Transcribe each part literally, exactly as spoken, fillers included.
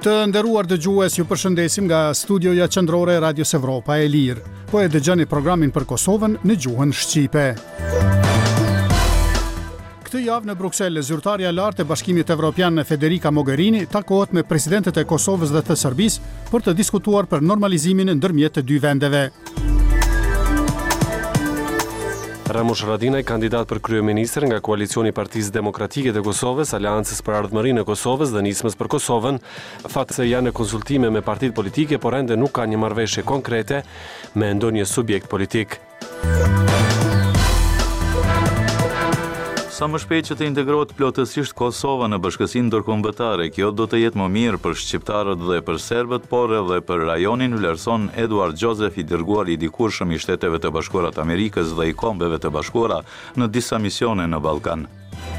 Të nderuar dëgjues, ju përshëndesim nga studioja qendrore e Radios Evropa e Lirë. Po e dëgjoni programin për Kosovën në gjuhën shqipe. Këtë javë në Bruksel, zyrtarja e lartë e Bashkimit Evropian Federica Mogherini takohet me presidentet e Kosovës dhe të Serbisë për të diskutuar për normalizimin ndërmjet të dy vendeve. Ramush Haradinaj, kandidat për kryeministër nga koalicioni i Partisë Demokratike të Kosovës, Aleancës për Ardhmërinë e Kosovës dhe Nismës për Kosovën, thatë se janë në konsultime me partitë politike, por ende nuk ka një marrëveshje konkrete me ndonjë subjekt politik. Sa më shpejt që të integrohet plotësisht Kosova në bashkësinë ndërkombëtare, kjo do të jetë më mirë për shqiptarët dhe për serbët, por edhe për rajonin, vlerëson Eduard Joseph, i dërguar i dikurshëm i Shteteve të Bashkuara të Amerikës dhe i Kombeve të Bashkuara në disa misione në Ballkan.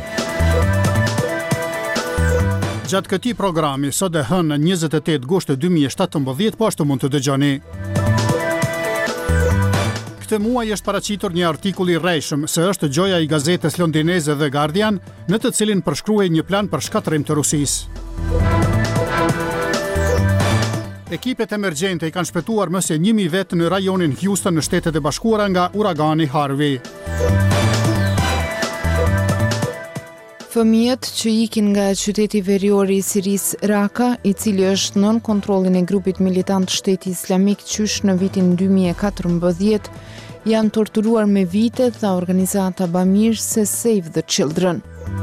Gjatë këtij programi, sot e hënë njëzet e tetë gusht dy mijë e shtatëmbëdhjetë, po ashtu mund të dëgjoni. Këtë muaj është paraqitur një artikull i rrejshëm se është gjoja i gazetës londineze The Guardian, në të cilin përshkruhej një plan për shkatërim të Rusisë. Ekipet emergjente i kanë shpëtuar më se një mijë vetë në rajonin Houston në Shtetet e Bashkuara nga uragani Harvey. Fëmijët që ikin nga qyteti verior i Sirisë Raka, i cili është nën kontrollin e grupit militant Shteti Islamik qysh në vitin dy mijë e katërmbëdhjetë, janë torturuar me vite, tha organizata bamirëse Save the Children.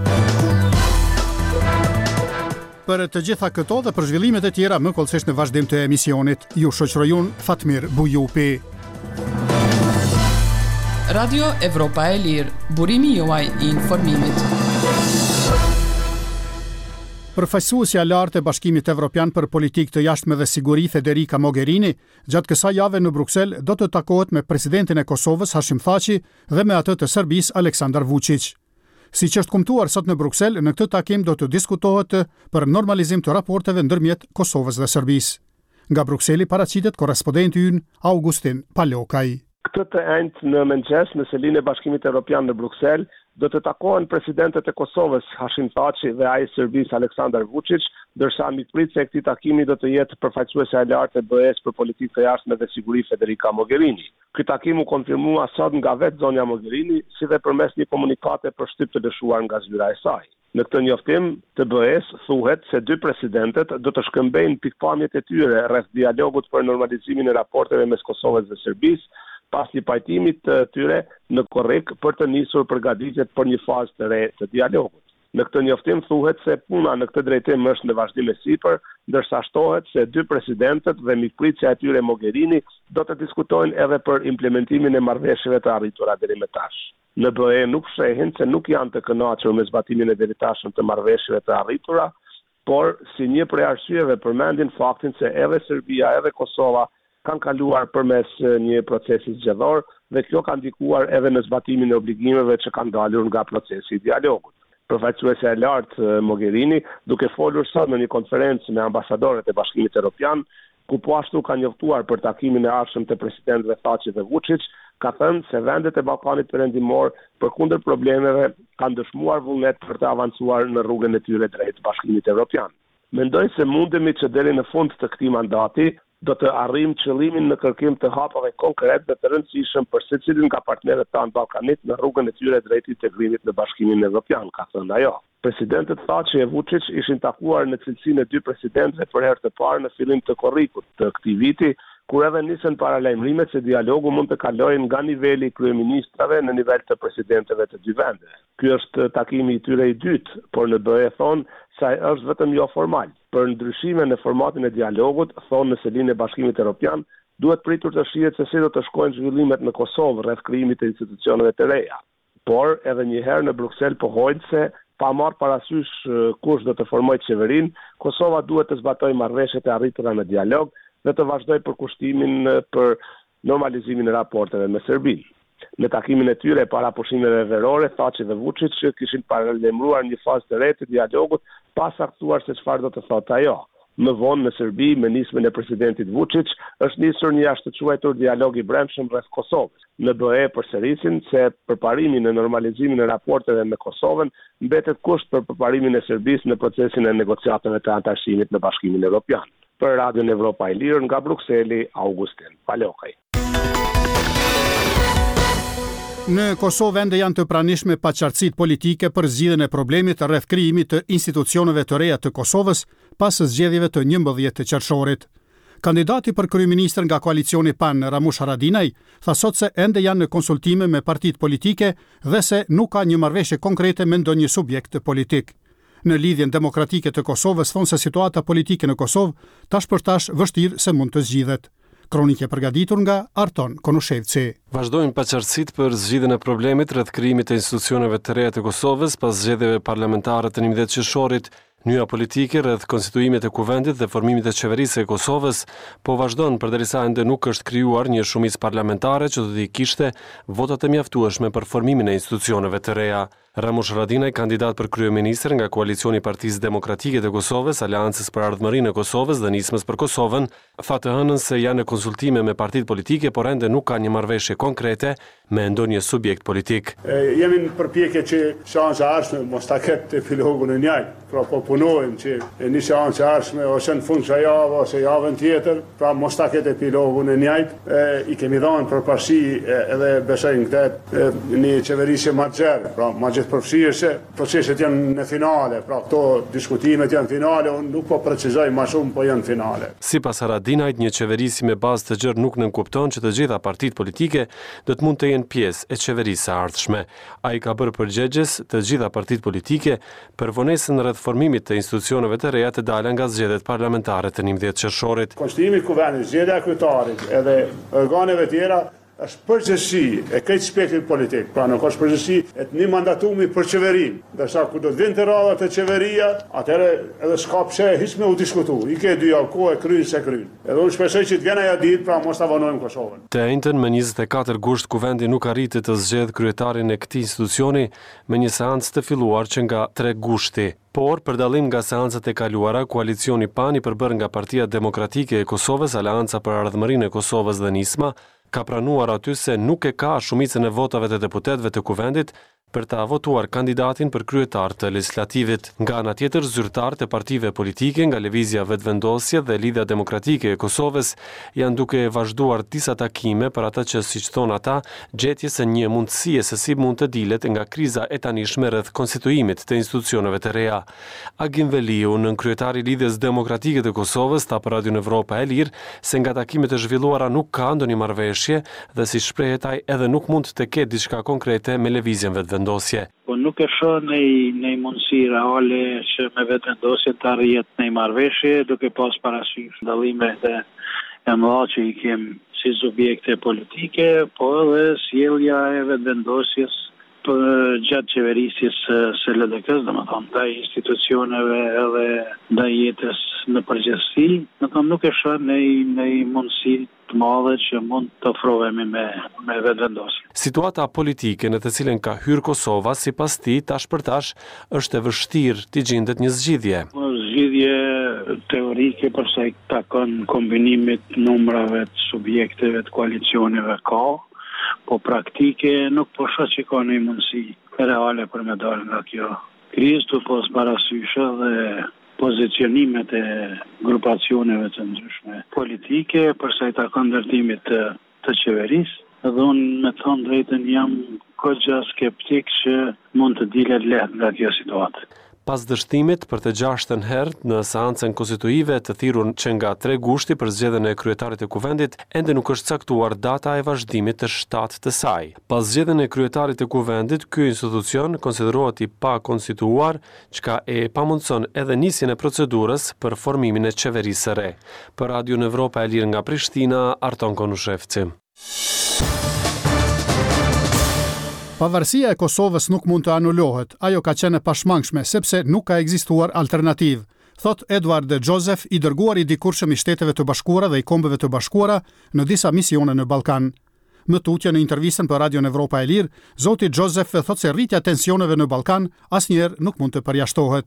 Për të gjitha këto dhe për zhvillimet e tjera më kollësisht në vazhdim të emisionit, ju shoqërojun Fatmir Bujupi. Radio Evropa e Lirë, burimi juaj i informimit. Përfaqësuesja e lartë e Bashkimit Evropian për politikë të jashtme dhe siguri Federica Mogherini, gjatë kësaj jave në Bruksel do të takohet me presidentin e Kosovës Hashim Thaçi dhe me atë të Serbisë Aleksandar Vučić. Siç është kumtuar sot në Bruksel, në këtë takim do të diskutohet për normalizim të raporteve ndërmjet Kosovës dhe Serbisë. Nga Brukseli paraqitet korrespondenti ynë Augustin Palokaj. Këtë të enjtë në mëngjes në selinë e Bashkimit Evropian në Bruksel, do të takohen presidentet e Kosovës Hashim Thaçi dhe ai i Serbisë Aleksandar Vučić, ndërsa mikpritëse e këtij takimi do të jetë përfaqësuesja e lartë e B E-s për politikë të jashtme dhe siguri Federica Mogherini. Ky takim u konfirmua sot nga vetë zonja Mogherini, si dhe përmes një komunikate për shtyp të lëshuar nga zyra e saj. Në këtë njoftim të B E-s thuhet se dy presidentet do të shkëmbejnë pikpamjet e tyre rreth dialogut për normalizimin e raporteve mes Kosovës dhe Serbisë, pas një pajtimit të tyre në Korrik për të nisur përgatitjet për një fazë të re të dialogut. Në këtë njoftim thuhet se puna në këtë drejtim është në vazhdim e sipër, ndërsa shtohet se dy presidentët dhe mikpritësia e tyre Mogherini do të diskutojnë edhe për implementimin e marrëveshjeve të arritura deri më tash. Në B E nuk shehin se nuk janë të kënaqur me zbatimin e deritashëm të marrëveshjeve të arritura, por si një prej arsyeve përmendin faktin se edhe Serbia edhe Kosova kanë kaluar përmes një procesi zgjedhor dhe kjo ka ndikuar edhe në zbatimin e obligimeve që kanë dalur nga procesi i dialogut. Përfaqësuesja e lartë Mogherini, duke folur sot në një konferencë me ambasadorët e Bashkimit Evropian, ku po ashtu ka njoftuar për takimin e ardhshëm të presidentëve Thaçi dhe Vučić, ka thënë se vendet e Ballkanit Perëndimor, përkundër problemeve, kanë dëshmuar vullnet për të avancuar në rrugën e tyre drejt Bashkimit Evropian. Mendoj se mundemi që deri në fund të këtij mandati do të arrijmë qëllimin në kërkim të hapave konkret dhe të rëndësishëm për secilin nga partnerët tanë ballkanit në rrugën e tyre drejt integrimit në Bashkimin Evropian, ka thënë ajo. Presidentët Thaçi e Vučić ishin takuar në cilësinë e dy presidentëve për herë të parë në fillim të korrikut të këtij viti, kur edhe nisën paralajmërimet se dialogu mund të kalojë nga niveli i kryeministrave në nivel të presidentëve të dy vendeve. Ky është takimi i tyre i dytë, por në B E thonë se ai është vetëm jo formal. Për ndryshime në formatin e dialogut, thonë në selinë e Bashkimit Evropian, duhet pritur të shihet se si do të shkojnë zhvillimet në Kosovë rreth krijimit të institucioneve të reja. Por edhe një herë në Bruksel pohojnë se pa marrë parasysh kush do të formojë qeverinë, Kosova duhet të zbatojë marrëveshjet e arritura në dialog dhe të vazhdojë përkushtimin për normalizimin e raporteve me Serbinë. Në takimin e tyre para pushimeve verore, Thaçi dhe Vučić kishin paralajmëruar një fazë të re të dialogut, pa saktuar se çfarë do të thotë ajo. Më vonë në Serbi, me nismën e presidentit Vučić, është nisur një jashtëquajtur dialog i brendshëm rreth Kosovës. Në B E përsërisin se përparimi në normalizimin e raporteve me Kosovën mbetet kusht për përparimin e Serbisë në procesin e negociatave të antarësimit në Bashkimin Evropian. Për Radion Evropa e Lirë nga Brukseli, Augustin Palokaj. Në Kosovë ende janë të pranishme paqartësitë politike për zgjidhjen e problemit rreth krijimit të institucioneve të reja të Kosovës pas zgjedhjeve të njëmbëdhjetë të qershorit. Kandidati për kryeministër nga koalicioni PAN, Ramush Haradinaj, tha sot se ende janë në konsultime me partitë politike dhe se nuk ka një marrëveshje konkrete me ndonjë subjekt politik. Në lidhjen demokratike të Kosovës thonë se situata politike në Kosovë tash për tash vështirë se mund të zgjidhet. Kronike përgatitur nga Arton Konushevci. Vazhdojnë paqartësitë për zgjidhjen e problemit rreth krijimit të institucioneve të reja të Kosovës pas zgjedhjeve parlamentare të njëmbëdhjetë qershorit. Nyja politike rreth konstituimit të kuvendit dhe formimit të qeverisë së Kosovës po vazhdon përderisa ende nuk është krijuar një shumicë parlamentare që do të kishte votat e mjaftueshme për formimin e institucioneve të reja. Ramush Haradinaj, kandidat për kryeministër nga koalicioni i Partisë Demokratike të Kosovës, Aleancës për Ardhmërinë e Kosovës dhe Nismës për Kosovën, tha të hënën se janë në konsultime me partitë politike, por ende nuk ka një marrëveshje konkrete me ndonjë subjekt politik. E, jemi në përpjekje që seanca e ardhshme mos ta ketë epilogun e njëjtë, pra po punojmë që një seancë e ardhshme ose në fund kësaj jave ose javën tjetër, pra mos ta ketë epilogun e njëjtë. E, i kemi dhënë përparësi edhe besoj në këtë një qeverisje më të gjerë, pra më përfshirëse, proceset janë në finale, pra këto diskutimet janë finale, unë nuk po precizoj ma shumë, po janë finale. Sipas Haradinajt, një qeverisi me bazë të gjerë nuk nënkupton që të gjitha partitë politike do të mund të jenë pjesë e qeverisë së ardhshme. Ai ka bërë përgjigjes të gjitha partitë politike për vonesën rreth formimit të institucioneve të reja të dalë nga zgjedhjet parlamentare të njëmbëdhjetë qershorit. Konstituimi i kuvendit, zgjedhja e kryetarit edhe organeve tjera është përgjithësi e këtë spektrit politik, pra nuk është përgjithësi e të një mandatumi për qeverin, dërsa ku do të vinte radhat e qeveria, atëherë edhe s'ka pse hiç me u diskutu, i ke dy javë kohë e kryen se kryen. Edhe unë shpresoj që të vjen ajo ditë, pra mos ta vonojmë Kosovën. Të njëjtën me njëzet e katër gusht kuvendi nuk arriti të zgjedh kryetarin e këtij institucioni me një seancë të filluar që nga tre gushti. Por, për dallim nga seancat e kaluara, koalicioni PAN i përbër nga Partia Demokratike e Kosovës, Aleanca për Ardhmërinë e Kosovës dhe Nisma, ka pranuar aty se nuk e ka shumicën e votave të deputetëve të kuvendit për ta votuar kandidatin për kryetar të legislativit. Nga ana tjetër, zyrtarët e partive politike nga Lëvizja Vetëvendosje dhe Lidhja Demokratike e Kosovës janë duke vazhduar disa takime për ata që, siç thon ata, gjetjes së një mundësie se si mund të dilet nga kriza e tanishme rreth konstituimit të institucioneve të reja. Agim Veliu, nën kryetari i Lidhjes Demokratike të Kosovës, tha për Radion Evropa e Lirë se nga takimet e zhvilluara nuk ka ndonjë marrëveshje dhe si shprehet ai edhe nuk mund të ketë diçka konkrete me Lëvizjen Vetëvendosje. Po nuk e shoh në një mundësi reale që me vetëvendosje të arrihet në marrëveshje, duke pas parasysh dallimet e mëdha që i kem si subjekte politike, po edhe sjellja e vetëvendosjes për gjatë qeverisjes së L D K-s, domethënë ndaj institucioneve edhe ndaj jetës në përgjithësi, domethënë nuk e shoh në një mundësi të madhe që mund të ofrohemi me me vetëvendosje. Situata politike në të cilën ka hyrë Kosova, sipas tij, tash për tash është e vështirë të gjendet një zgjidhje. Zgjidhje teorike për sa i takon kombinimit numrave të subjekteve të koalicioneve ka, po praktike nuk po shoh që ka një mundësi reale për me dalë nga kjo krizë, të pos parasysh dhe pozicionimet e grupacioneve të ndryshme politike për sa i takon ndërtimit të, të qeverisë. Dhe unë me thonë drejtën jam goxha skeptik që mund të dilet lehtë nga kjo situatë. Pas dështimit për të gjashtën herë në seancën konstituive të thirrur që nga tre gushti për zgjedhjen e kryetarit të kuvendit, ende nuk është caktuar data e vazhdimit të shtatë të saj. Pas zgjedhjen e kryetarit të kuvendit, ky institucion konsiderohet i pakonstituar, çka e pamundson edhe nisjen e procedurës për formimin e qeverisë së re. Për Radion Evropa e Lirë nga Prishtina, Arton Konushevci. Pavarësia e Kosovës nuk mund të anulohet, ajo ka qenë e pashmangshme sepse nuk ka ekzistuar alternativë, thot Eduard Joseph, i dërguar i dikurshëm i Shteteve të Bashkuara dhe i Kombeve të Bashkuara në disa misione në Ballkan. Më tutje në intervistën për Radion Evropa e Lirë, zoti Joseph thot se rritja e tensioneve në Ballkan asnjëherë nuk mund të përjashtohet.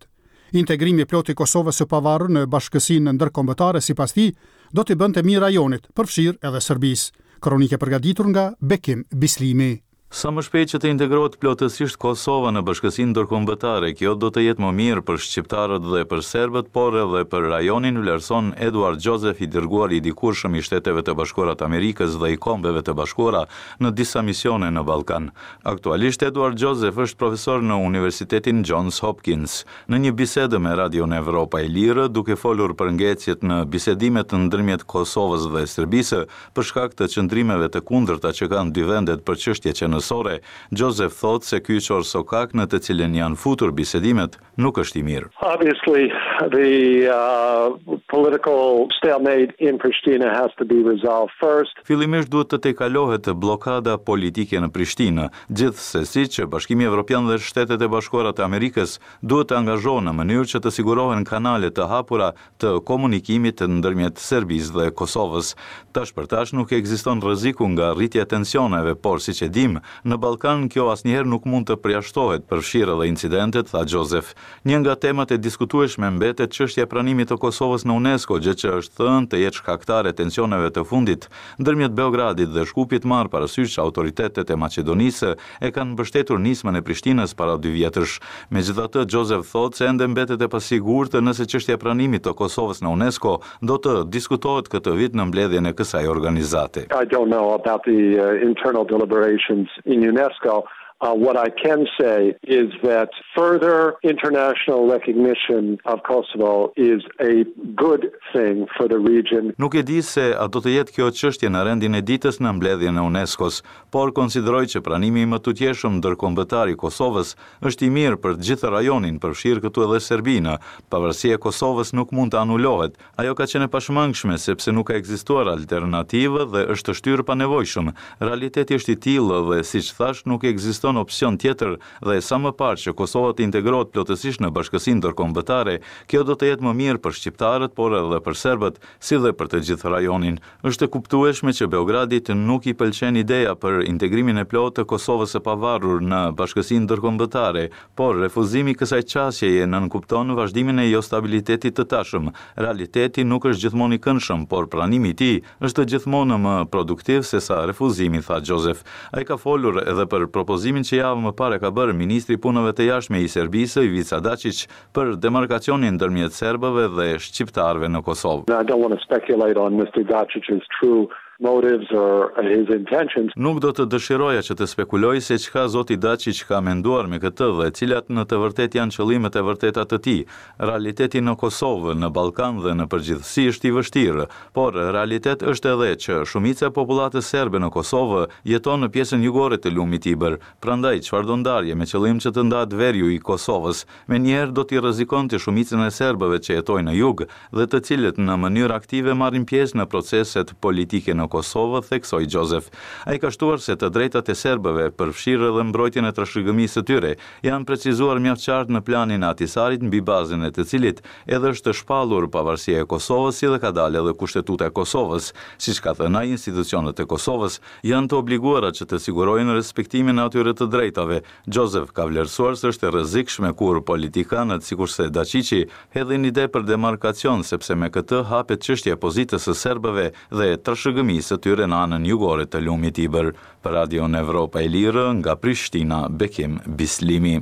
Integrimi plot i Kosovës së pavarur në bashkësinë ndërkombëtare sipas tij do t'i bënte mirë rajonit, përfshirë edhe Serbisë. Kronike përgatitur nga Bekim Bislimi. Sa më shpejt që të integrohet plotësisht Kosova në bashkësinë ndërkombëtare, kjo do të jetë më mirë për shqiptarët dhe për serbët, por edhe për rajonin, vlerëson Eduard Joseph, i dërguar i dikurshëm i Shteteve të Bashkuara të Amerikës dhe i Kombeve të Bashkuara në disa misione në Ballkan. Aktualisht Eduard Joseph është profesor në Universitetin Johns Hopkins. Në një bisedë me Radion Evropa e Lirë, duke folur për ngecjet në bisedimet ndërmjet Kosovës dhe Serbisë për shkak të qëndrimeve të kundërta që kanë dy vendet për çështje që nësore, Joseph thot se ky qorsokak në të cilën janë futur bisedimet nuk është i mirë. Obviously, the uh, political stalemate in Pristina has to be resolved first. Fillimisht duhet të tejkalohet blokada politike në Prishtinë, gjithsesi që Bashkimi Evropian dhe Shtetet e Bashkuara të Amerikës duhet të angazhohen në mënyrë që të sigurohen kanale të hapura të komunikimit ndërmjet Serbisë dhe Kosovës. Tash për tash nuk ekziston rreziku nga rritja e tensioneve, por siç e dim, në Ballkan kjo asnjëherë nuk mund të përjashtohet, përfshirë edhe incidentet, tha Joseph. Një nga temat e diskutueshme mbetet çështja e pranimit të Kosovës në UNESCO, gjë që është thënë të jetë shkaktare e tensioneve të fundit ndërmjet Beogradit dhe Shkupit, marrë parasysh autoritetet e Maqedonisë e kanë mbështetur nismën e Prishtinës para dy vjetësh. Megjithatë, Joseph thotë se ende mbetet e pasigurt nëse çështja e pranimit të Kosovës në UNESCO do të diskutohet këtë vit në mbledhjen e kësaj organizate. I don't know about the uh, internal deliberations in UNESCO. Uh, what I can say is that further international recognition of Kosovo is a good thing for the region. Nuk e di se a do të jetë kjo çështje në rendin e ditës në mbledhjen e UNESCO-s, por konsideroj që pranimi më tutjeshëm ndërkombëtar i Kosovës është i mirë për të gjithë rajonin, përfshirë këtu edhe Serbinë. Pavarësia e Kosovës nuk mund të anulohet. Ajo ka qenë e pashmangshme sepse nuk ka ekzistuar alternativë dhe është shtyrë pa nevojshëm. Realiteti është i tillë dhe siç thash nuk ekziston opsion tjetër dhe sa më parë që Kosova të integrohet plotësisht në bashkësinë ndërkombëtare, kjo do të jetë më mirë për shqiptarët, por edhe për serbët, si dhe për të gjithë rajonin. Është e kuptueshme që Beogradit nuk i pëlqen ideja për integrimin e plotë të Kosovës së pavarur në bashkësinë ndërkombëtare, por refuzimi i kësaj çështjeje nënkupton vazhdimin e jo stabilitetit të tashëm. Realiteti nuk është gjithmonë i këndshëm, por pranimi i tij është gjithmonë më produktiv se sa refuzimi, tha Joseph. Ai ka folur edhe për propozimin që javë më parë ka bërë ministri i punëve të jashtme i Serbisë, Ivica Dačić, për demarkacionin ndërmjet serbëve dhe shqiptarëve në Kosovë. I don't want to speculate on Mister Dačić's true motives or his intentions. Nuk do të dëshiroja që të spekuloj se çka zoti Dačić ka menduar me këtë dhe cilat në të vërtetë janë qëllimet e vërteta të tij. Realiteti në Kosovë, në Ballkan dhe në përgjithësi është i vështirë, por realitet është edhe që shumica e popullatës serbe në Kosovë jeton në pjesën jugore të lumit Ibër. Prandaj çfarëdo ndarje me qëllim që të ndahet veriu i Kosovës, menjëherë do t'i rrezikonte shumicën e serbëve që jetojnë në jug dhe të cilët në mënyrë aktive marrin pjesë në proceset politike në Kosovë, theksoi Joseph. Ai ka shtuar se të drejtat e serbëve, përfshirë edhe mbrojtjen e trashëgimisë së tyre, janë precizuar mjaft qartë në planin e Ahtisarit, mbi bazën e të cilit edhe është shpallur pavarësia e Kosovës, si dhe ka dalë edhe kushtetuta e Kosovës. Siç ka thënë ai, institucionet e Kosovës janë të obliguara që të sigurojnë respektimin e atyre të drejtave. Joseph ka vlerësuar se është e rrezikshme kur politikanët, sikurse Dačići, hedhin ide për demarkacion, sepse me këtë hapet çështja e pozitës së serbëve dhe trashëgimisë së tyre në anën jugore të lumit Ibër. Për Radion Evropa e Lirë, nga Prishtina, Bekim Bislimi.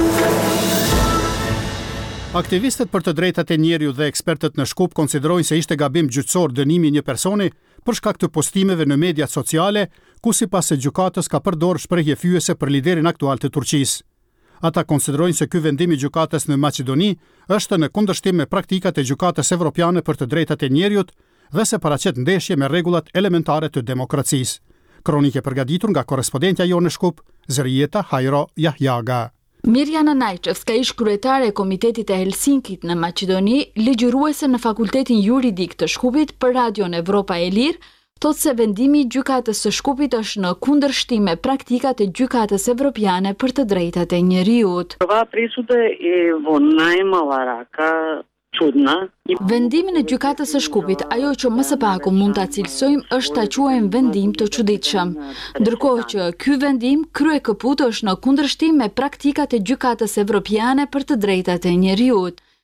Aktivistët për të drejtat e njerëzit dhe ekspertët në Shkup konsiderojnë se ishte gabim gjyqësor dënimi një personi për shkak të postimeve në mediat sociale, ku sipas së gjykatës ka përdorur shprehje fyese për liderin aktual të Turqisë. Ata konsiderojnë se ky vendim i gjykatës në Maqedoni është në kundërshtim me praktikat e gjykatës evropiane për të drejtat e njerëzit dhe se paraqet ndeshje me rregullat elementare të demokracisë. Kronike përgatitur nga korrespondentja jonë në Shkup, Zërijeta Hajro Jahjaga. Mirjana Najçevska, ish kryetare e Komitetit e Helsinkit në Maqedoni, ligjëruese në Fakultetin Juridik të Shkupit për Radion Evropa e Lirë, thotë se vendimi i gjykatës së Shkupit është në kundërshtim me praktikat e gjykatës evropiane për të drejtat e njerëzit. Vendimin e gjykatës së Shkupit, ajo që më së paku mund ta cilësojmë është ta quajmë vendim të çuditshëm, ndërkohë që ky vendim kryekëput është në kundërshtim me praktikat e gjykatës evropiane për të drejtat e njerëzit.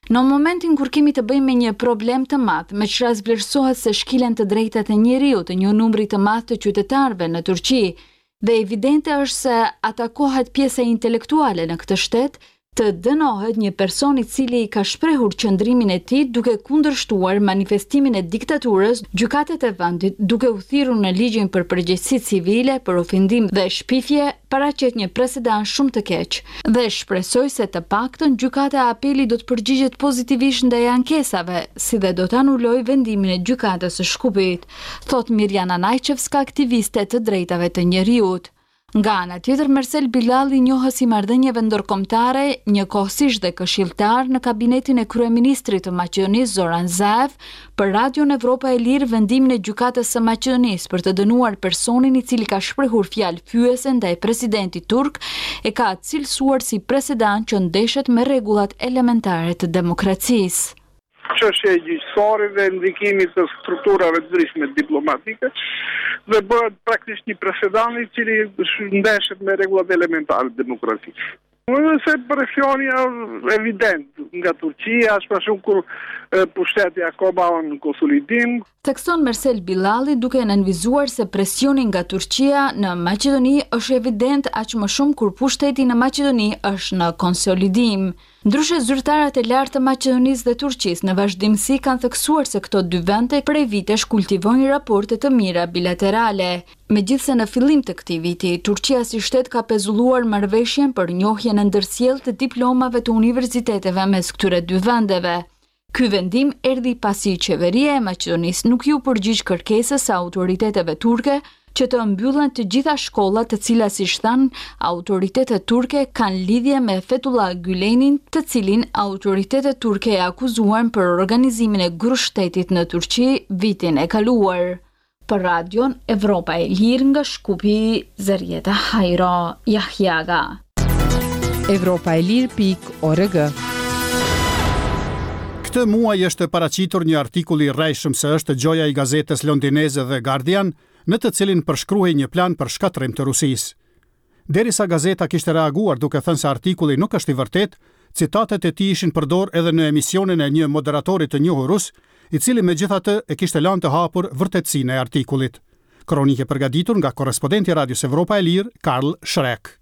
Në momentin kur kemi të bëjmë me një problem të madh, me çfarë vlerësohet se shkilen të drejtat e njeriut të një numri të madh të qytetarëve në Turqi, dhe evidente është se atakohet pjesa intelektuale në këtë shtet, të dënohet një person i cili ka shprehur qëndrimin e tij duke kundërshtuar manifestimin e diktaturës, gjykatet e vendit duke u thirrur në ligjin për përgjegjësi civile për ofendim dhe shpifje paraqet një precedent shumë të keq dhe shpresoj se të paktën gjykata e apelit do të përgjigjet pozitivisht ndaj ankesave, si dhe do të anuloj vendimin e gjykatës së Shkupit, thot Mirjana Najçevska, aktiviste të drejtave të njeriut. Nga ana tjetër, Mersel Bilali, njohës i marrëdhënieve ndërkombëtare, njëkohësisht dhe këshilltar në kabinetin e kryeministrit të Maqedonisë Zoran Zaev, për Radion Evropa e Lirë vendimin e gjykatës së Maqedonisë për të dënuar personin i cili ka shprehur fjalë fyese ndaj presidentit turk e ka cilësuar si presedant që ndeshet me rregullat elementare të demokracisë. Çështja e gjyqësarit dhe ndikimit të strukturave të ndryshme diplomatike dhe bëhet praktikisht një precedent i cili ndeshet me rregullat elementare të demokracisë. Më se presioni është evident nga Turqia, as më shumë kur pushteti ka bën në konsolidim. Thekson Mersel Bilali, duke nënvizuar se presioni nga Turqia në Maqedoni është evident aq më shumë kur pushteti në Maqedoni është në konsolidim. Ndryshe, zyrtarët e lartë të Maqedonisë dhe Turqisë në vazhdimsi kanë theksuar se këto dy vende prej vitesh kultivojnë raporte të mira bilaterale. Megjithse në fillim të këtij viti, Turqia si shtet ka pezulluar marrëveshjen për njohjen e ndërsjellë të diplomave të universiteteve mes këtyre dy vendeve. Ky vendim erdhi pasi qeveria e Maqedonisë nuk ju përgjigj kërkesës së autoriteteve turke që të mbyllen të gjitha shkollat të cilat, siç thanë, autoritetet turke kanë lidhje me Fethullah Gülen'in, të cilin autoritetet turke e akuzuan për organizimin e grushtetit në Turqi vitin e kaluar. Për Radion Evropa e Lirë nga Shkupi, Zerjeta Hajro Jahjaga. Evropa e Lirë pik org. Këtë muaj është paraqitur një artikull i rrejshëm se është gjoja i gazetës londineze The Guardian, në të cilin përshkruhej një plan për shkatrim të Rusisë. Derisa gazeta kishte reaguar duke thënë se artikulli nuk është i vërtet, citatet e tij ishin përdor edhe në emisionin e një moderatori të njohur rus, i cili megjithatë e kishte lënë të hapur vërtetësinë e artikullit. Kronike përgatitur nga korrespondenti i Radios Evropa e Lirë, Karl Shrek.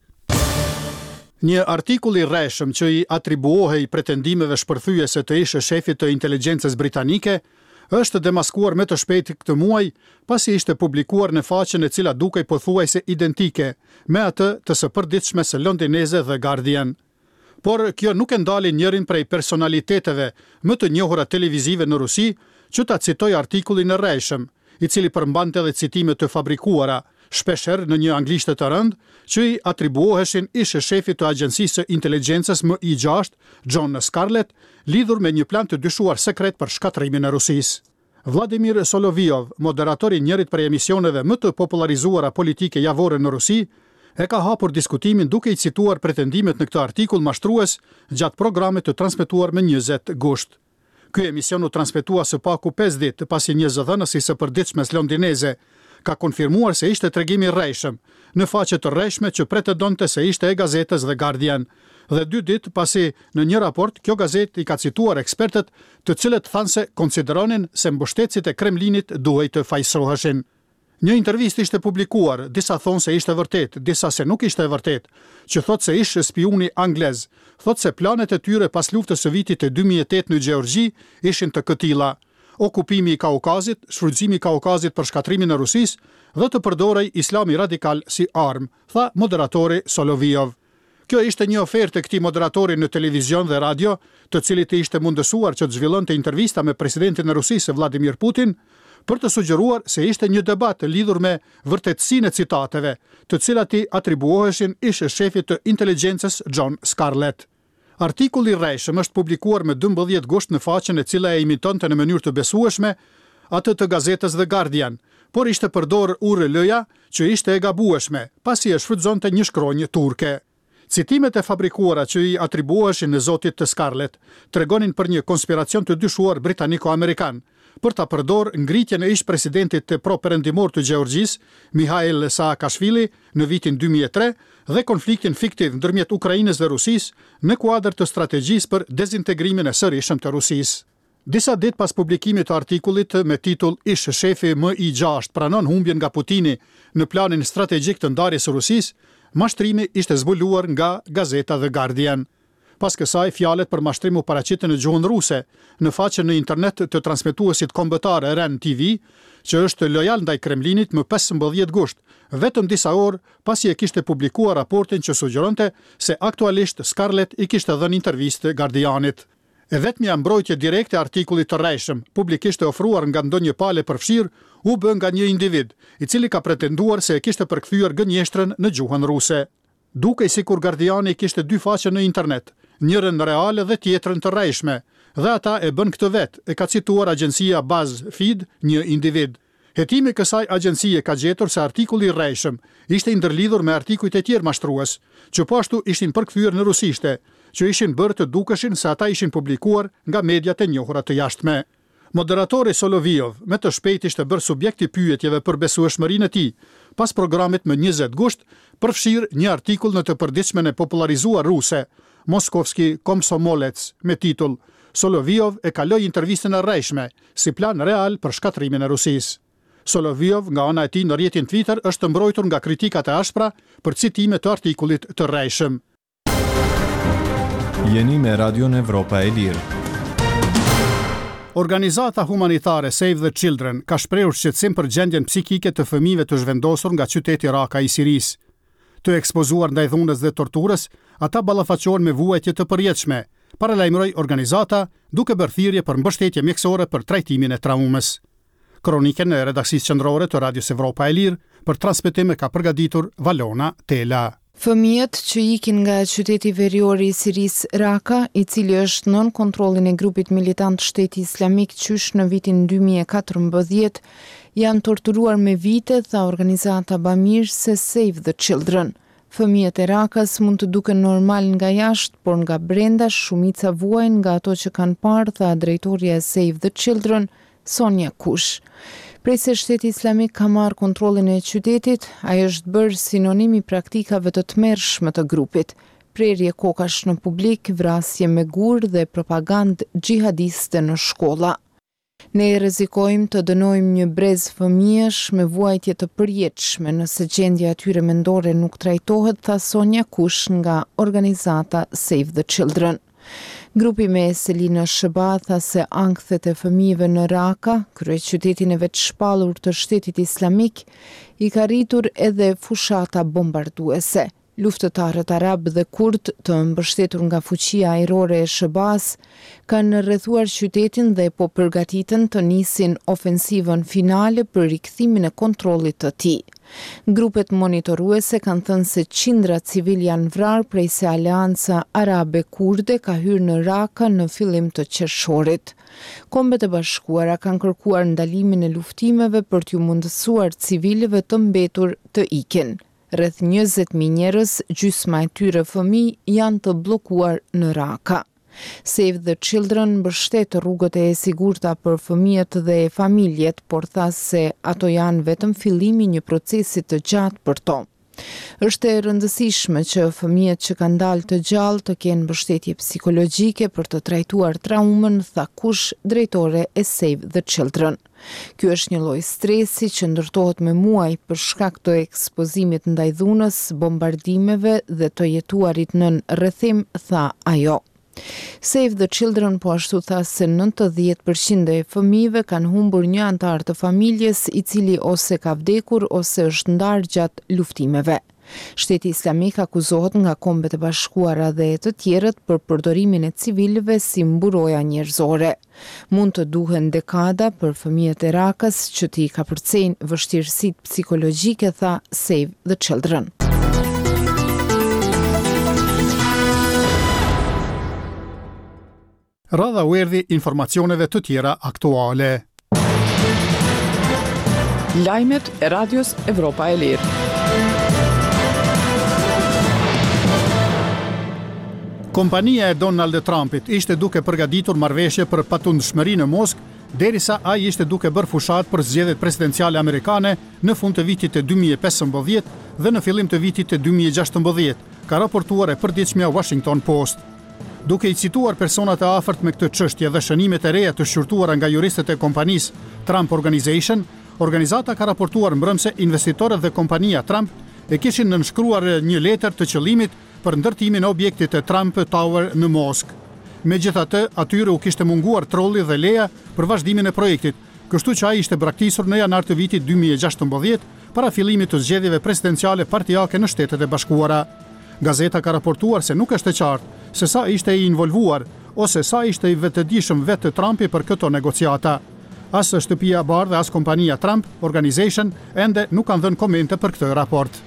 Një artikull i rreshëm që i atribuohej pretendimeve shpërthyese të ishte shefit të inteligjencës britanike është demaskuar me të shpejti këtë muaj, pasi ishte publikuar në faqen e cila dukej pothuajse identike me atë të së përditshme së londineze The Guardian. Por kjo nuk e ndali njërin prej personaliteteve më të njohura televizive në Rusi që ta citoj artikullin e rrejshëm, i cili përmbante edhe citime të fabrikuara, shpesher në një anglishte të rënd, që i atribuoheshin ishe shefit të agjensisë së inteligjencës M I gjashtë, John Scarlett, lidhur me një plan të dyshuar sekret për shkatrimin e Rusisë. Vladimir Soloviov, moderatori i njërit prej emisioneve më të popularizuara politike javore në Rusi, e ka hapur diskutimin duke i cituar pretendimet në këtë artikull mashtrues gjatë programit të transmetuar me njëzet gusht. Ky emision u transmetua së paku pesë ditë pasi një zëdhënësi së përditshme londineze ka konfirmuar se ishte tregimi i rrejshëm në faqe të rreshme që pretendonte se ishte e gazetës The Guardian, dhe dy ditë pasi në një raport kjo gazetë i ka cituar ekspertët, të cilët thanë se konsideronin se mbështetësit e Kremlinit duhej të fajsroheshin. Një intervistë ishte publikuar, disa thonë se ishte vërtet, disa se nuk ishte e vërtet, që thot se ishte spiuni anglez, thot se planet e tyre pas luftës së vitit e dy mijë e tetë në Gjeorgji ishin të këtilla: okupimi i Kaukazit, shfrytëzimi i Kaukazit për shkatrimin e Rusisë dhe të përdorej Islami radikal si armë, tha moderatori Soloviov. Kjo ishte një ofertë e këtij moderatori në televizion dhe radio, të cilit i ishte mundësuar që të zhvillonte intervista me presidentin e Rusisë Vladimir Putin, për të sugjeruar se ishte një debat lidhur me vërtetësinë e citateve, të cilat i atribuoheshin ishe shefit të inteligjencës John Scarlett. Artikulli i rrejshëm është publikuar me dymbëdhjetë gusht në faqen e cila e imitonte në mënyrë të besueshme atë të gazetës The Guardian, por ishte përdor U R L-ja që ishte e gabueshme, pasi e shfrytëzonte një shkronjë turke. Citimet e fabrikuara që i atribuoheshin në zotit të Scarlett tregonin për një konspiracion të dyshuar britaniko-amerikan, për ta përdorë ngritjen e ish-presidentit të pro-perëndimor të Gjeorgjisë, Mihail Saakashvili, në vitin dy mijë e tre dhe konfliktin fiktiv ndërmjet Ukrainës dhe Rusisë në kuadër të strategjisë për dezintegrimin e sërishëm të Rusisë. Disa ditë pas publikimit të artikullit me titull "Ish shefi M I gjashtë pranon humbjen nga Putini në planin strategjik të ndarjes së Rusisë", mashtrimi ishte zbuluar nga gazeta The Guardian. Pas kësaj, fjalet për mashtrim u paraqiten në gjuhën ruse, në faqen në internet të transmetuesit kombëtar R N T V, që është lojal ndaj Kremlinit më pesëmbëdhjetë gusht, vetëm disa orë pasi e kishte publikuar raportin që sugjeronte se aktualisht Scarlett i kishte dhënë intervistë Guardianit. E vetmja mbrojtje direkte e artikullit të rrejshëm, publikisht e ofruar nga ndonjë palë përfshirë, u bë nga një individ, i cili ka pretenduar se e kishte përkthyer gënjeshtrën në gjuhën ruse. Dukej sikur Guardiani kishte dy faqe në internet, njërën reale dhe tjetrën të rrejshme, dhe ata e bën këtë vetë, e ka cituar agjencia BuzzFeed, një individ. Hetimi kësaj agjencie ka gjetur se artikulli i rrejshëm ishte i ndërlidhur me artikujt e tjerë mashtrues, që po ashtu ishin përkthyer në rusishte, që ishin bërë të dukeshin se ata ishin publikuar nga mediat e njohura të jashtme. Moderatori Soloviov me të shpejt ishte bërë subjekt i pyetjeve për besueshmërinë e tij, pas programit më njëzet gusht, përfshir një artikull në të përditshmen e popularizuar ruse, Moskovski Komsomolec, me titull "Soloviov e kaloi intervistën e rrejshme si plan real për shkatrimin e Rusisë". Soloviov, nga ana e tij në rrjetin Twitter, është mbrojtur nga kritikat e ashpra për citime të artikullit të rrejshëm. Jeni me Radion Evropa e Lirë. Organizata humanitare Save the Children ka shprehur shqetësim për gjendjen psikike të fëmijëve të zhvendosur nga qyteti Raka i Sirisë. Të ekspozuar ndaj dhunës dhe torturës, ata ballafaqohen me vuajtje të përjetshme, paralajmëroi organizata, duke bërë thirrje për mbështetje mjekësore për trajtimin e traumës. Kronikën e redaksisë qendrore të Radios Evropa e Lirë për transmetim e ka përgatitur Valona Tela. Fëmijët që ikin nga qyteti verior i Sirisë Raka, i cili është nën kontrollin e grupit militant Shteti Islamik qysh në vitin dy mijë e katërmbëdhjetë, janë torturuar me vite, tha organizata bamirëse Save the Children. Fëmijët e Rakas mund të duken normal nga jashtë, por nga brenda shumica vuajnë nga ato që kanë parë, tha drejtoria e Save the Children, Sonja Kush. Prej se Shteti Islamik ka marrë kontrollin e qytetit, ai është bërë sinonim i praktikave të tmerrshme të grupit, prerje kokash në publik, vrasje me gur dhe propagandë xhihadiste në shkolla. Ne rrezikojmë të dënojmë një brez fëmijësh me vuajtje të përjetshme nëse gjendja e tyre mendore nuk trajtohet, tha Sonja Kush nga organizata Save the Children. Grupi me Selina Shëba tha se ankthet e fëmijëve në Raka, kryeqytetin e vetëshpallur të Shtetit Islamik, i ka rritur edhe fushata bombarduese. Luftëtarët arab dhe kurd, të mbështetur nga fuqia ajrore e Shëbas, kanë rrethuar qytetin dhe po përgatiten të nisin ofensivën finale për rikthimin e kontrollit të tij. Grupet monitoruese kanë thënë se qindra civil janë vrarë prej se Aleanca Arabe Kurde ka hyrë në Raka në fillim të qershorit. Kombet e Bashkuara kanë kërkuar ndalimin e luftimeve për t'ju mundësuar civilëve të mbetur të ikin. Rreth njëzet mijë njerëz, gjysma e tyre fëmijë, janë të bllokuar në Raka. Save the Children mbështet rrugët e sigurta për fëmijët dhe familjet, por tha se ato janë vetëm fillimi i një procesi të gjatë për to. Është e rëndësishme që fëmijët që kanë dalë të gjallë të kenë mbështetje psikologjike për të trajtuar traumën, tha Kush, drejtore e Save the Children. Ky është një lloj stresi që ndërtohet me muaj për shkak të ekspozimit ndaj dhunës, bombardimeve dhe të jetuarit nën rrethim, tha ajo. Save the Children po ashtu tha se nëntëdhjetë përqind e fëmijëve kanë humbur një antar të familjes i cili ose ka vdekur ose është ndarë gjatë luftimeve. Shteti Islamik akuzohet nga Kombet e Bashkuara dhe të tjerët për përdorimin e civilëve si mburoja njerëzore. Mund të duhen dekada për fëmijët e Rakës që t'i ka përcejnë vështirësitë psikologjike, tha Save the Children. Radha u erdhi informacioneve të tjera aktuale. Lajmet e Radios Evropa e Lirë. Kompania e Donald Trumpit ishte duke përgatitur marrëveshje për patundshmëri në Moskë derisa ai ishte duke bërë fushat për zgjedhjet presidenciale amerikane në fund të vitit të dy mijë e pesëmbëdhjetë dhe në fillim të vitit të dy mijë e gjashtëmbëdhjetë, ka raportuar e përditshmja Washington Post. Duke i cituar personat e afërt me këtë çështje dhe shënimet e reja të shqyrtuara nga juristët e kompanisë Trump Organization, organizata ka raportuar mbrëm se investitorët dhe kompania Trump e kishin nënshkruar një letër të qëllimit për ndërtimin e objektit të Trump Tower në Moskë. Megjithatë, atyre u kishte munguar trolli dhe leja për vazhdimin e projektit, kështu që ai ishte braktisur në janar të vitit dy mijë e gjashtëmbëdhjetë para fillimit të zgjedhjeve presidenciale partijake në Shtetet e Bashkuara. Gazeta ka raportuar se nuk është e qartë se sa ishte i involvuar ose sa ishte i vetëdijshëm vetë Trumpi për këto negociata. As shtëpia e Bardhë dhe as kompania Trump Organization ende nuk kanë dhënë komente për këtë raport.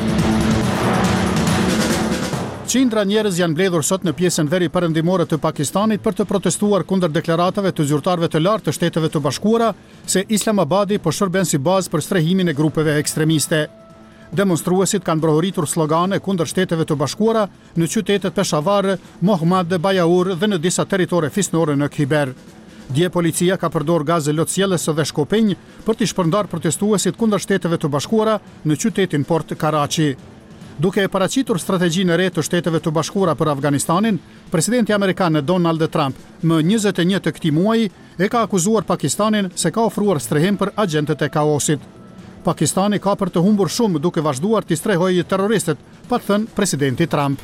Qindra njerëz janë mbledhur sot në pjesën veri perëndimore të Pakistanit për të protestuar kundër deklaratave të zyrtarëve të lartë të Shteteve të Bashkuara se Islamabadi po shërben si bazë për strehimin e grupeve ekstremiste. Demonstruesit kanë brohuritur slogane kundër Shteteve të Bashkuara në qytetet Peshawar, Mohammad Bajaur dhe në disa territore fisnore në Khyber. Dje policia ka përdor gazë lotësjellës dhe shkopinj për të shpërndar protestuesit kundër Shteteve të Bashkuara në qytetin Port Karachi. Duke e paraqitur strategjinë e re të Shteteve të Bashkuara për Afganistanin, presidenti amerikan Donald Trump më njëzet e një të këtij muaji e ka akuzuar Pakistanin se ka ofruar strehim për agentët e kaosit. Pakistani ka për të humbur shumë duke vazhduar të strehojë terroristët, pa thënë presidenti Trump.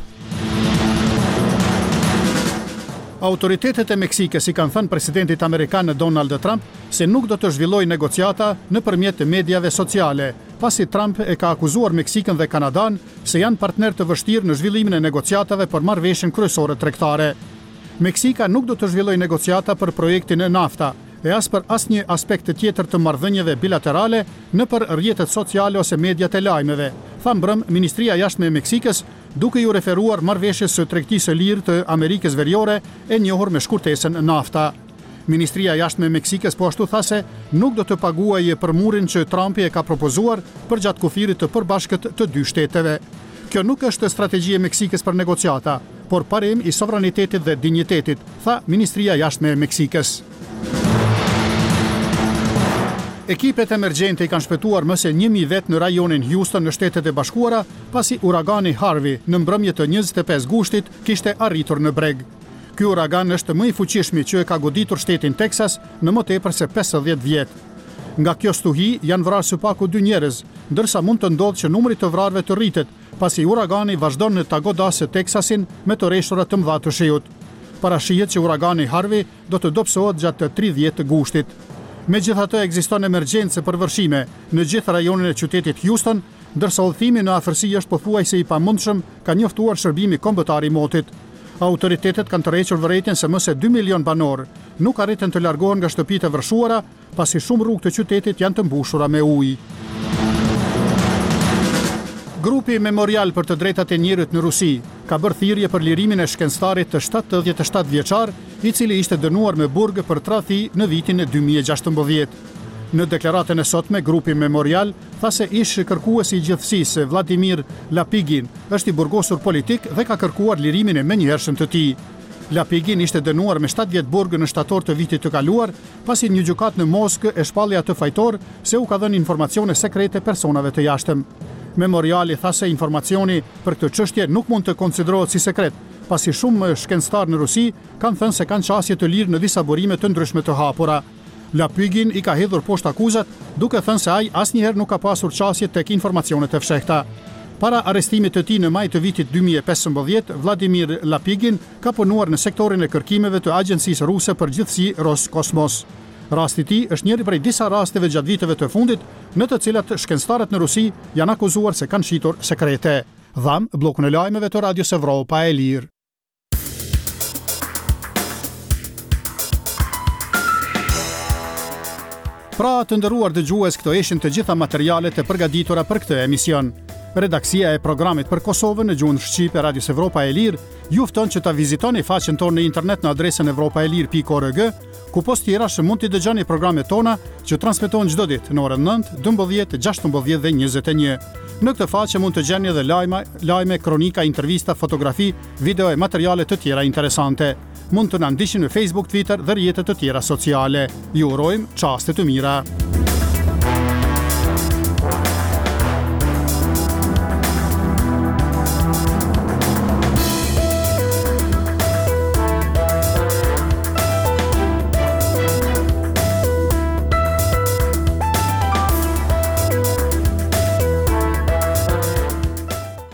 Autoritetet e Meksikës i kanë thënë presidentit amerikan Donald Trump se nuk do të zhvillojë negociata nëpërmjet mediave sociale, pasi Trump e ka akuzuar Meksikën dhe Kanadan se janë partner të vështirë në zhvillimin e negociatave për marrëveshjen kryesore tregtare. Meksika nuk do të zhvillojë negociata për projektin e NAFTA e as për asnjë aspekt tjetër të marrëdhënieve bilaterale nëpër rrjetet sociale ose mediat e lajmeve, tha mbrëm Ministria e Jashtme e Meksikës, duke ju referuar marrëveshjes së tregtisë së lirë të Amerikës Veriore e njohur me shkurtesën NAFTA. Ministria e Jashtme e Meksikës po ashtu tha se nuk do të paguajë për murin që Trumpi e ka propozuar për gjatë kufirit të përbashkët të dy shteteve. Kjo nuk është strategjia e Meksikës për negociata, por parim i sovranitetit dhe dinjitetit, tha Ministria e Jashtme e Meksikës. Ekipet emergjente i kanë shpëtuar më se një mijë vet në rajonin Houston në Shtetet e Bashkuara, pasi uragani Harvey në mbrëmje të njëzet e pesë gushtit kishte arritur në breg. Ky uragan është më i fuqishmi që e ka goditur shtetin Texas në më tepër se pesëdhjetë vjet. Nga kjo stuhi janë vrarë së paku dy njerëz, ndërsa mund të ndodhë që numri të vrarëve të rritet, pasi uragani vazhdon në ta godasë Texasin me të rreshtura të mëdha të shiut. Parashihet që uragani Harvey do të dobësohet gjatë tridhjetë gushtit. Megjithatë ekziston emergjencë për vërshime në gjithë rajonin e qytetit Houston, ndërsa udhëtimi në afërsi është pothuajse i pamundshëm, ka njoftuar shërbimi kombëtar i motit. Autoritetet kanë tërhequr vërejtjen se më se dy milion banor nuk arritën të largohen nga shtëpitë e vërshuara, pasi shumë rrugë të qytetit janë të mbushura me ujë. Grupi Memorial për të drejtat e njerit në Rusi ka bërë thirrje për lirimin e shkencëtarit të shtatëdhjetë e shtatë vjeçar, i cili ishte dënuar me burg për tradhti në vitin e dy mijë e gjashtëmbëdhjetë. Në deklaratën e sotme, grupi Memorial tha se ish kërkuesi i gjithësisë Vladimir Lapigin është i burgosur politik dhe ka kërkuar lirimin e menjëhershëm të tij. Lapigin ishte dënuar me shtatë vjet burg në shtator të vitit të kaluar, pasi një gjykat në Moskë e shpalli atë fajtor se u ka dhënë informacione sekrete personave të jashtëm. Memoriali tha se informacioni për këtë çështje nuk mund të konsiderohet si sekret, pasi shumë shkencëtarë në Rusi kanë thënë se kanë qasje të lirë në disa burime të ndryshme të hapura. Lapygin i ka hedhur poshtë akuzat, duke thënë se ai asnjëherë nuk ka pasur qasje tek informacionet e fshehta. Para arrestimit të tij në maj të vitit dy mijë e pesëmbëdhjetë, Vladimir Lapygin ka punuar në sektorin e kërkimeve të agjencisë ruse për gjithësi Roskosmos. Rasti i tij është njëri prej disa rasteve gjatë viteve të fundit në të cilat shkencëtarët në Rusi janë akuzuar se kanë shitur sekrete. Dham bllokun e lajmeve të Radios Evropa e Lirë. Pra të nderuar dëgjues, këto ishin të gjitha materialet e përgatitura për këtë emision. Redaksia e programit për Kosovën në gjuhën shqipe Radios Evropa e Lirë ju fton që ta vizitoni faqen tonë në internet në adresën evropaelir pikë org, Ku post tjera që mund t'i dëgjoni programet tona që transmetohen çdo ditë në orën nëntë, dymbëdhjetë, gjashtëmbëdhjetë dhe njëzet e një. Në këtë faqe mund të gjeni edhe lajme, lajme, kronika, intervista, fotografi, video e materiale të tjera interesante. Mund të na ndiqni në Facebook, Twitter dhe rrjetet të tjera sociale. Ju urojmë çaste të mira.